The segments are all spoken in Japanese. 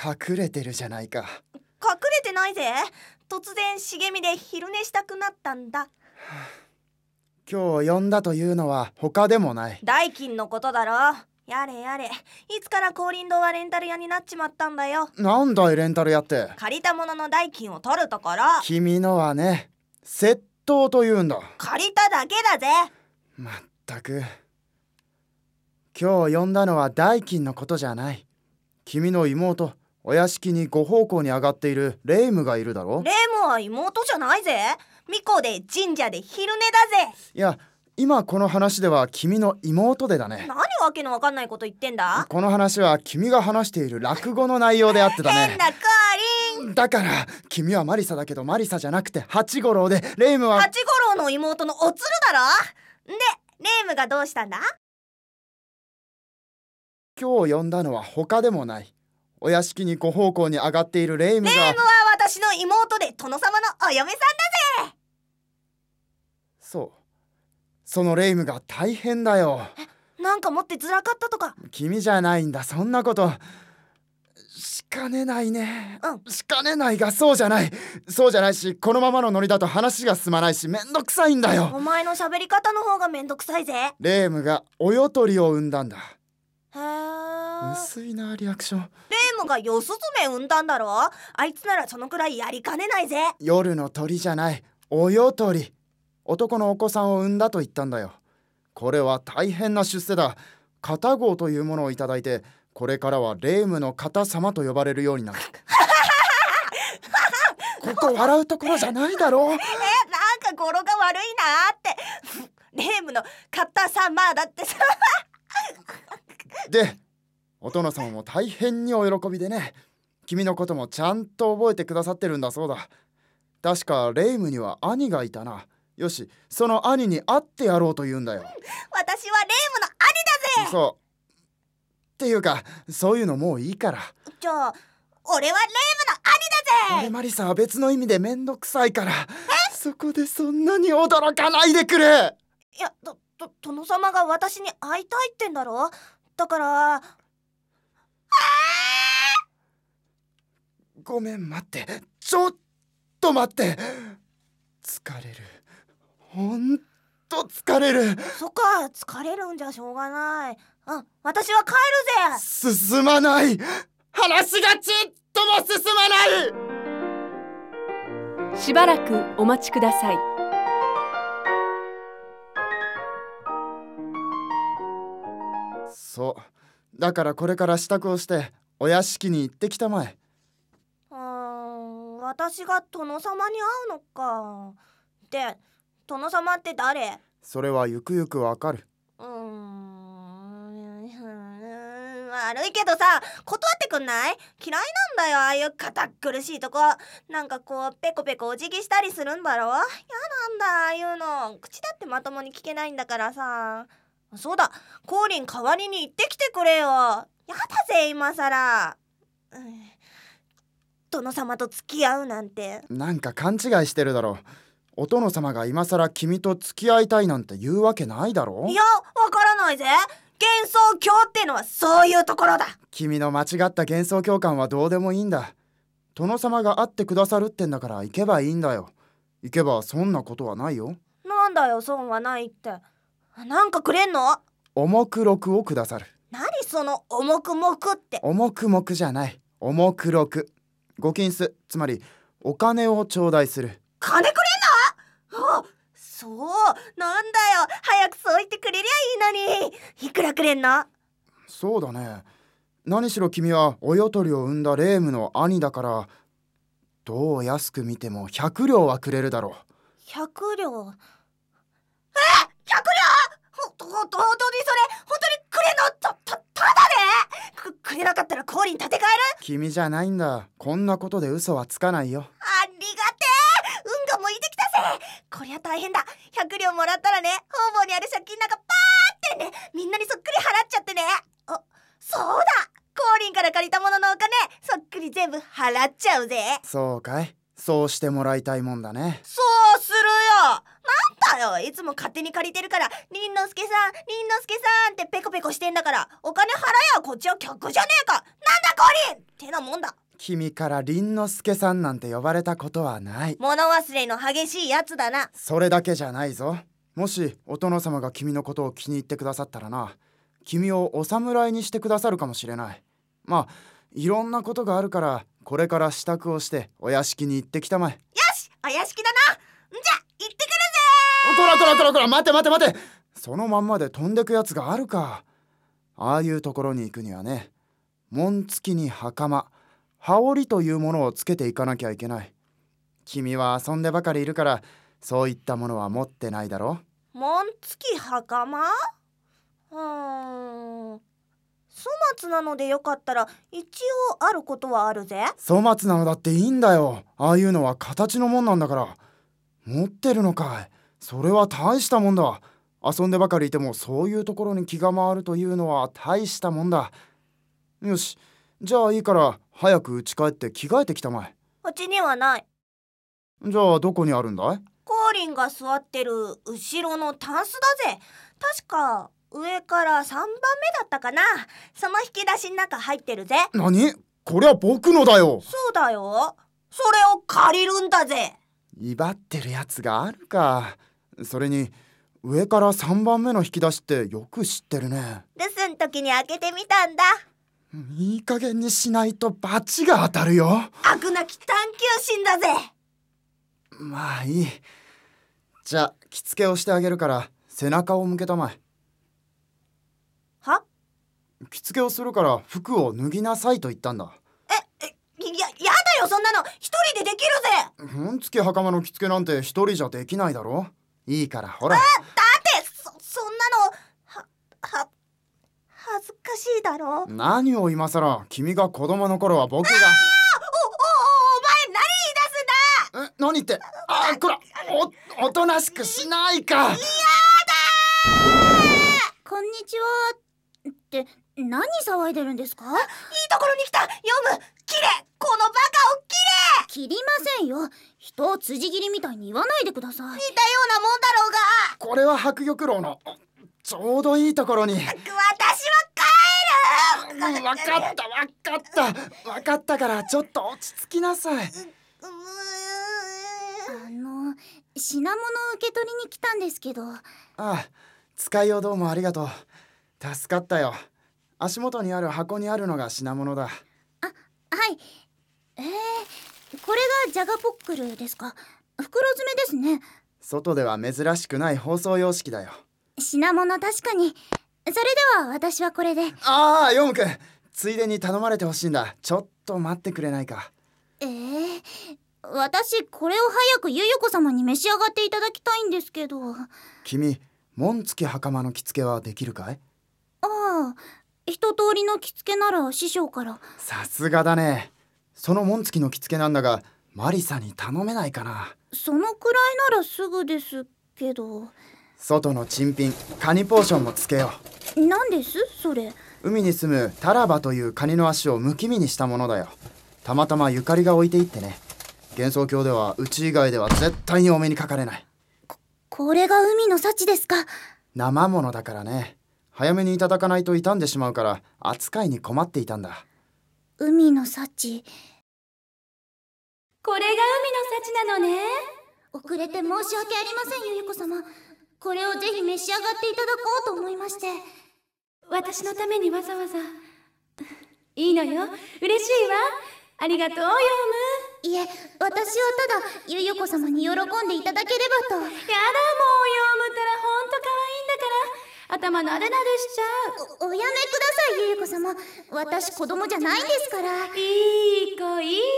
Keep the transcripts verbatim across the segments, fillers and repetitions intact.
隠れてるじゃないか。 隠れてないぜ。突然茂みで昼寝したくなったんだ。 今日呼んだというのは他でもない。 代金のことだろ。やれやれ、いつから光林堂はレンタル屋になっちまったんだよ。 なんだいレンタル屋って。 借りたものの代金を取るところ。 君のはね、窃盗というんだ。 借りただけだぜ。 まったく、今日呼んだのは代金のことじゃない。君の妹、お屋敷にご奉公に上がっているレイムがいるだろ。 レイムは妹じゃないぜ。巫女で神社で昼寝だぜ。 いや、今この話では君の妹でだね。 何わけのわかんないこと言ってんだ。 この話は君が話している落語の内容であってだね。 変なコーリン。 だから君はマリサだけどマリサじゃなくて八五郎で、レイムは八五郎の妹のおつるだろ。で、レイムがどうしたんだ。 今日呼んだのは他でもない。お屋敷にご奉公に上がっているレイムが。 レイムは私の妹で殿様のお嫁さんだぜ。 そう、そのレイムが大変だよ。 なんか持ってずらかったとか。 君じゃないんだ、そんなことしかねないね。 うん、 しかねないがそうじゃない。そうじゃないし、このままのノリだと話が進まないし、めんどくさいんだよ。 お前の喋り方の方がめんどくさいぜ。 レイムがおよとりを産んだんだ。 へー。 薄いなリアクション。 レイムがヨスズメ産んだんだろ。あいつならそのくらいやりかねないぜ。 夜の鳥じゃない、およとり。男のお子さんを産んだと言ったんだよ。これは大変な出世だ。片号というものをいただいて、これからはレイムの片様と呼ばれるようになる。ここ笑うところじゃないだろう。 え、なんか語呂が悪いなって。レイムの片様だってさ。 で、お殿様も大変にお喜びでね。君のこともちゃんと覚えてくださってるんだそうだ。確かレイムには兄がいたな。よし、その兄に会ってやろうと言うんだよ。 私はレイムの兄だぜ。 そうっていうか、そういうのもういいから。 じゃあ俺はレイムの兄だぜ。 俺マリサは別の意味でめんどくさいから、そこでそんなに驚かないでくれ。 いや、と、と、殿様が私に会いたいってんだろ。だからごめん、待って、ちょっと待って。疲れる、ほんと疲れる。 そっか、疲れるんじゃしょうがない。うん、私は帰るぜ。 進まない。話がちっとも進まない。 しばらくお待ちください。 そうだからこれから支度をしてお屋敷に行ってきたまえ。 うーん、私が殿様に会うのか。で、殿様って誰？ それはゆくゆくわかる。 うーん、悪いけどさ、断ってくんない？嫌いなんだよ、ああいう堅苦しいとこ。なんかこうペコペコお辞儀したりするんだろ。やなんだ、ああいうの。口だってまともに聞けないんだからさ。そうだ、コーリン代わりに行ってきてくれよ。やだぜ今さら、うん、殿様と付き合うなんて。 なんか勘違いしてるだろう。お殿様が今さら君と付き合いたいなんて言うわけないだろう。 いや、わからないぜ。幻想郷ってのはそういうところだ。 君の間違った幻想共感はどうでもいいんだ。殿様が会ってくださるってんだから行けばいいんだよ。行けばそんなことはないよ。 なんだよ、損はないって。なんかくれんの？ 重く録をくださる。 何その重くもくって。 重くもくじゃない、重く録。ご金子、つまりお金を頂戴する。 金くれんの？あ、そう、なんだよ、早くそう言ってくれりゃいいのに。いくらくれんの？ そうだね。何しろ君はおよとりを産んだレームの兄だから、どう安く見てもひゃく両はくれるだろう。 ひゃく両？え、ひゃく両？ほ、ほ、本当にそれ、本当にくれんの？た、た、ただね。く、くれなかったらコーリン立て替える？ 君じゃないんだ。こんなことで嘘はつかないよ。 ありがてえ、運が向いてきたぜ。こりゃ大変だ。ひゃく両もらったらね、方々にある借金なんかパーってね、みんなにそっくり払っちゃってね。あ、そうだ、コーリンから借りたもののお金、そっくり全部払っちゃうぜ。 そうかい。そうしてもらいたいもんだね。 そうするよ。なんだよ。いつも勝手に借りてるから、りんのすけさんりんのすけさんってペコペコしてんだから、お金払えよ、こっちは客じゃねえか。なんだこりんってなもんだ。 君から凛之介さんなんて呼ばれたことはない。 物忘れの激しいやつだな。 それだけじゃないぞ。もしお殿様が君のことを気に入ってくださったらな、君をお侍にしてくださるかもしれない。まあいろんなことがあるから、これから支度をしてお屋敷に行ってきたまえ。よし、お屋敷だな。んじゃ行ってくるぜ。 こらこらこらこら、待て待て待て。そのまんまで飛んでくやつがあるか。ああいうところに行くにはね、紋付きに袴、羽織というものをつけていかなきゃいけない。君は遊んでばかりいるから、そういったものは持ってないだろ。 紋付き袴？うーん、粗末なのでよかったら一応あることはあるぜ。 粗末なのだっていいんだよ。ああいうのは形のもんなんだから。持ってるのかい。それは大したもんだ。遊んでばかりいてもそういうところに気が回るというのは大したもんだ。よし、じゃあいいから早く家帰って着替えてきたまえ。 うちにはない。 じゃあどこにあるんだい？ コーリンが座ってる後ろのタンスだぜ。確か上からさんばんめだったかな。その引き出しの中入ってるぜ。 何？これは僕のだよ。 そうだよ。それを借りるんだぜ。 威張ってるやつがあるか。それに上からさんばんめの引き出しってよく知ってるね。 留守ん時に開けてみたんだ。 いい加減にしないとバチが当たるよ。 飽くなき探求心だぜ。 まあいい。じゃあ着付けをしてあげるから背中を向けたまえ。 は？ 着付けをするから服を脱ぎなさいと言ったんだ。 え、え、や、やだよ、そんなの一人でできるぜ。 紋付き袴の着付けなんて一人じゃできないだろ。いいからほら。 あ、だってそ、そんなのは、は、恥ずかしいだろ。 何を今さら。君が子供の頃は僕が。 あー、お、お、お前何言い出すんだ。 え、何って。あー、こら、お、おとなしくしないか。やだー。 こんにちはって何騒いでるんですか？いいところに来た。読む。きれい。このバカをきれい。 切りませんよ。人を辻切りみたいに言わないでください。 似たようなもんだろうが。 これは白玉楼のちょうどいいところに。 私は帰る。 分かった分かった分かったからちょっと落ち着きなさい。 あの品物を受け取りに来たんですけど。 ああ、使いをどうもありがとう。助かったよ。足元にある箱にあるのが品物だ。 あ、はい。えー、これがジャガポックルですか？袋詰めですね。 外では珍しくない包装様式だよ。 品物確かに。それでは私はこれで。 ああ、ヨウムくん、ついでに頼まれてほしいんだ。ちょっと待ってくれないか。 えー、私これを早くゆゆこ様に召し上がっていただきたいんですけど。 君、紋付き袴の着付けはできるかい？ ああ、一通りの着付けなら師匠から。 さすがだね。その紋付きの着付けなんだが、マリサに頼めないかな。 そのくらいならすぐですけど。 外の珍品カニポーションもつけよう。何ですそれ？ 海に住むタラバというカニの足をむき身にしたものだよ。たまたまゆかりが置いていってね。幻想郷ではうち以外では絶対にお目にかかれない。 こ、これが海の幸ですか？ 生ものだからね。早めにいただかないと傷んでしまうから扱いに困っていたんだ。 海の幸。 これが海の幸なのね。 遅れて申し訳ありませんゆゆこ様。これをぜひ召し上がっていただこうと思いまして。 私のためにわざわざ。いいのよ、嬉しいわ。ありがとうヨウム。 いえ、私はただゆゆこ様に喜んでいただければと。やだもうヨウムったらほんと可愛いんだから頭なでなでしちゃう。お、おやめくださいゆゆこ様。私子供じゃないんですから。 いい子いい子。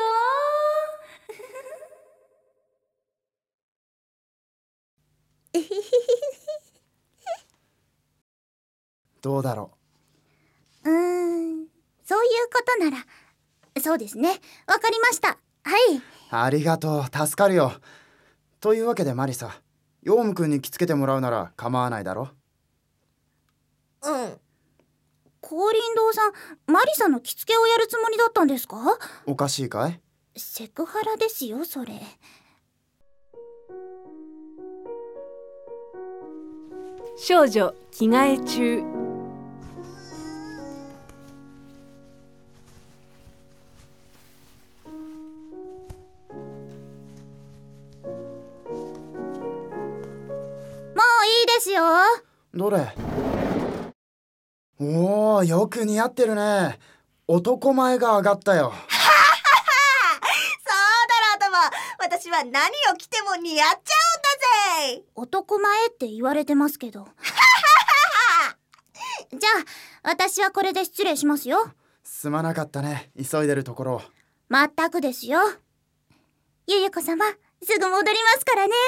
どうだろう。うーん、そういうことなら。そうですね、わかりました。はい。 ありがとう、助かるよ。というわけでマリサ、ヨウムくんに着付けてもらうなら構わないだろ。 うん。 光琳堂さん、マリサの着付けをやるつもりだったんですか？ おかしいかい？ セクハラですよそれ。 少女着替え中。 もういいですよ。 どれ？おお、よく似合ってるね。男前が上がったよ。 そうだろうとも、私は何を着ても似合っちゃうんだぜ。 男前って言われてますけど。じゃあ私はこれで失礼しますよ。 すまなかったね、急いでるところ。 まったくですよ。ゆゆこ様、すぐ戻りますからね。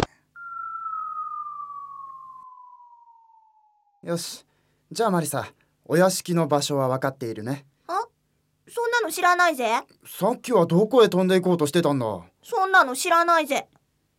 よし、じゃあマリサ、お屋敷の場所は分かっているね。 あ、そんなの知らないぜ。 さっきはどこへ飛んでいこうとしてたんだ。 そんなの知らないぜ。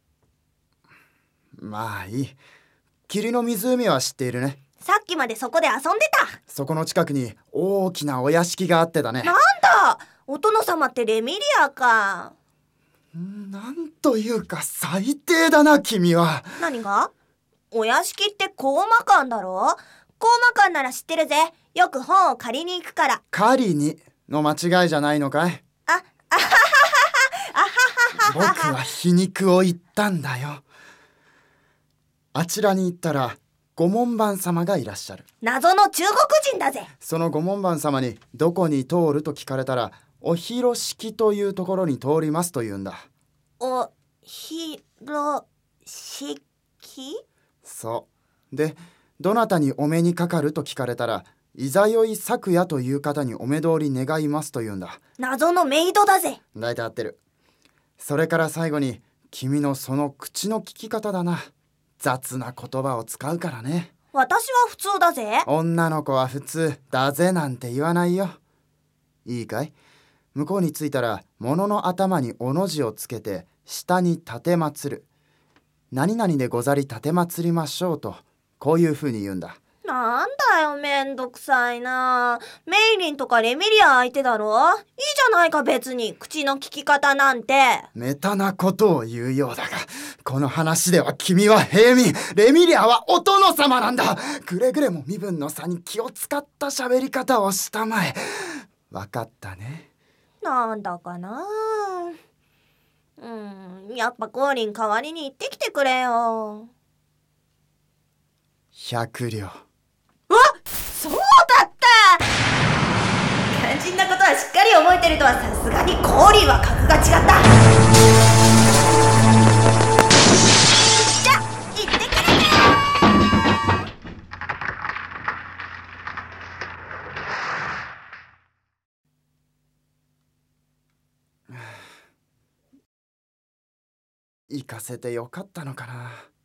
まあいい。霧の湖は知っているね。 さっきまでそこで遊んでた。 そこの近くに大きなお屋敷があってだね。 なんだ、お殿様ってレミリアか。 なんというか最低だな君は。 何が？お屋敷ってコーマ館だろ。コーマ館なら知ってるぜ。よく本を借りに行くから。 狩りにの間違いじゃないのかい？ あ、あはははあははは僕は皮肉を言ったんだよ。あちらに行ったらご門番様がいらっしゃる。 謎の中国人だぜ。 そのご門番様にどこに通ると聞かれたら、お広敷というところに通りますと言うんだ。 おひろしき？ そうで、どなたにお目にかかると聞かれたら、いざよい昨夜という方にお目通り願いますと言うんだ。 謎のメイドだぜ。 大体合ってる。それから最後に君のその口の利き方だな。雑な言葉を使うからね。 私は普通だぜ。 女の子は普通だぜなんて言わないよ。いいかい？向こうに着いたら物の頭におの字をつけて下に立てまつる。何々でござり立てまつりましょうと、こういうふうに言うんだ。 なんだよ、めんどくさいな。メイリンとかレミリア相手だろ。いいじゃないか別に、口の利き方なんて。 めたなことを言うようだが、この話では君は平民、レミリアはお殿様なんだ。くれぐれも身分の差に気を使った喋り方をしたまえ。わかったね。 なんだかな。うん、やっぱコーリン代わりに行ってきてくれよ。 百両。 うわ、そうだった。肝心なことはしっかり覚えてるとは、さすがにコーリンは格が違った。じゃ、行ってくるね。 行かせてよかったのかな。